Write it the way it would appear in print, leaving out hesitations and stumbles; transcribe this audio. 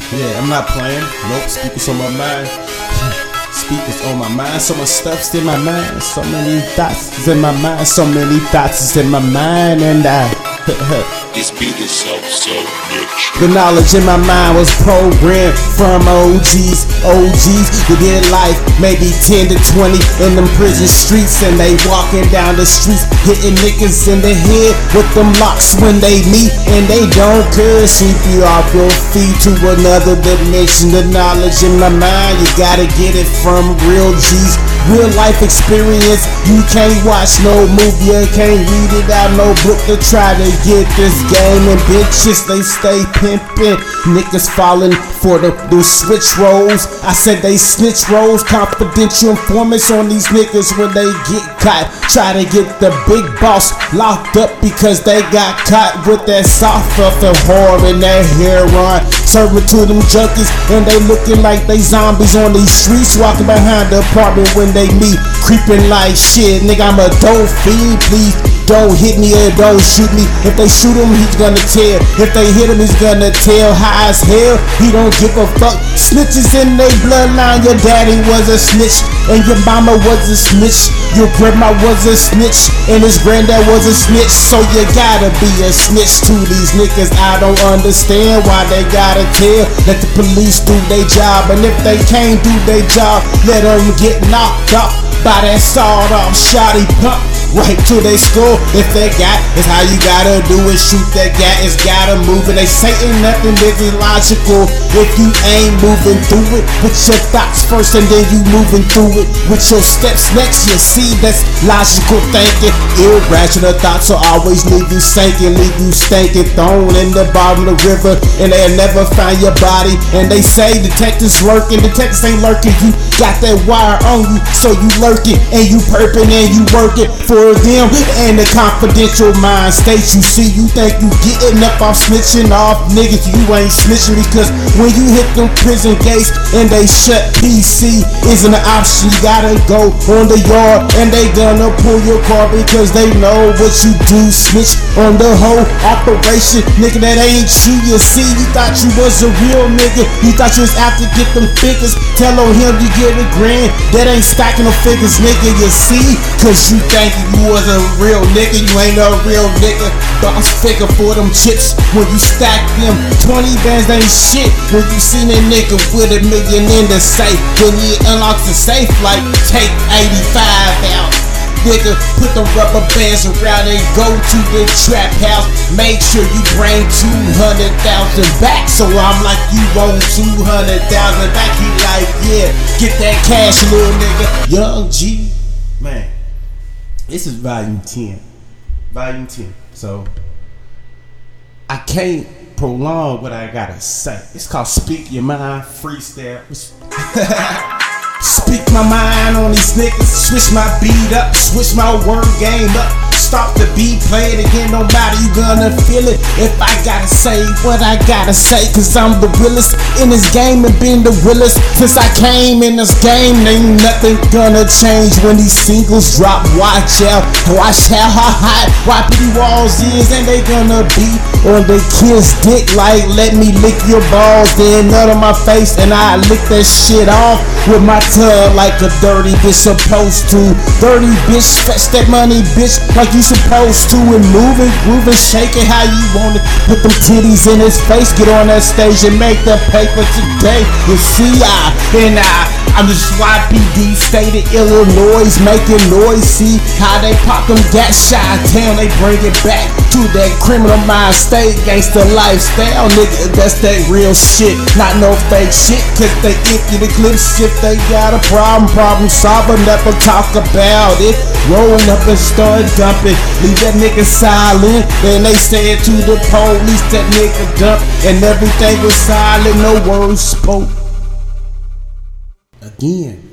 Yeah, I'm not playing. Nope, speakers on my mind. Speakers on my mind. So much stuff's in my mind. So many thoughts is in my mind. So many thoughts is in my mind. And This beat is so rich. the knowledge in my mind was programmed from OGs who did life maybe 10 to 20 in them prison streets, and they walking down the streets hitting niggas in the head with them locks when they meet, and they don't care. Sweep you off your feet to another dimension. The knowledge in my mind, you gotta get it from real G's, real life experience. You can't watch no movie, you can't read it out no book to try to get this game. And bitches, they stay pimping. Niggas falling for the switch roles. I said they snitch roles. Confidential informants on these niggas when they get caught. Try to get the big boss locked up because they got caught with that soft stuff and whore and that heroin. Serving to them junkies and they looking like they zombies on these streets, walking behind the apartment when they meet, creeping like shit. Nigga, I'm a dope fiend, please don't hit me or don't shoot me. If they shoot him, he's gonna tell. If they hit him, he's gonna tell. High as hell, he don't give a fuck. Snitches in their bloodline. Your daddy was a snitch and your mama was a snitch. Your grandma was a snitch and his granddad was a snitch. So you gotta be a snitch to these niggas. I don't understand why they gotta tell. Let the police do their job, and if they can't do their job, let them get knocked off by that sawed-off shotty pump right to their skull. If they got, it's how you gotta do it. Shoot that gat, it's gotta move. And they say ain't nothing is illogical if you ain't moving through it with your thoughts first, and then you moving through it with your steps next. You see, that's logical thinking. Irrational thoughts will always leave you sinking, leave you stinking, thrown in the bottom of the river, and they'll never find your body. And they say detectives lurking. Detectives ain't lurking. You got that wire on you, so you lurking and you perping and you working for them. And the confidential mind states, you see, you think you getting up off snitching off niggas. You ain't snitching, because when you hit them prison gates and they shut, PC isn't an option. You gotta go on the yard and they gonna pull your car because they know what you do. Snitch on the whole operation, nigga, that ain't you. You see, you thought you was a real nigga. You thought you was out to get them figures. Tell on him you get a grand. That ain't stacking no figures, nigga. You see, cause you think you was a real nigga. You ain't a real nigga. Bounce figure for them chips. When you stack them 20 bands, they ain't shit. When you seen a nigga with $1 million in the safe, when he unlocks the safe, like take 85 out. Nigga, put the rubber bands around and go to the trap house. Make sure you bring 200,000 back. So I'm like, you want 200,000 back? He like, yeah, get that cash, little nigga. Young G, man, this is volume 10. Volume 10. So I can't prolong what I gotta say. It's called Speak Your Mind Freestyle. Speak my mind on these niggas. Switch my beat up, switch my word game up. Stop the beat, play it again, no matter, you gonna feel it. If I gotta say what I gotta say, cause I'm the realest in this game and been the realest since I came in this game. Ain't nothing gonna change when these singles drop. Watch out how hot YPD Walls is, and they gonna be on the kid's dick like, let me lick your balls, then nut on my face, and I lick that shit off with my tongue like a dirty bitch supposed to. Dirty bitch, fetch that money, bitch, like you supposed to. And moving, grooving, shaking how you want it. Put them titties in his face, get on that stage and make the paper today. You see, I'm just YPD, state of Illinois, making noise. See how they pop them gas shot town, they bring it back to that criminal mind state, gangster lifestyle, nigga, that's that real shit, not no fake shit, cause they empty the clips if they got a problem solver, never talk about it. Roll up and start dumping, leave that nigga silent, then they say it to the police, that nigga dump, and everything was silent, no words spoke. Again.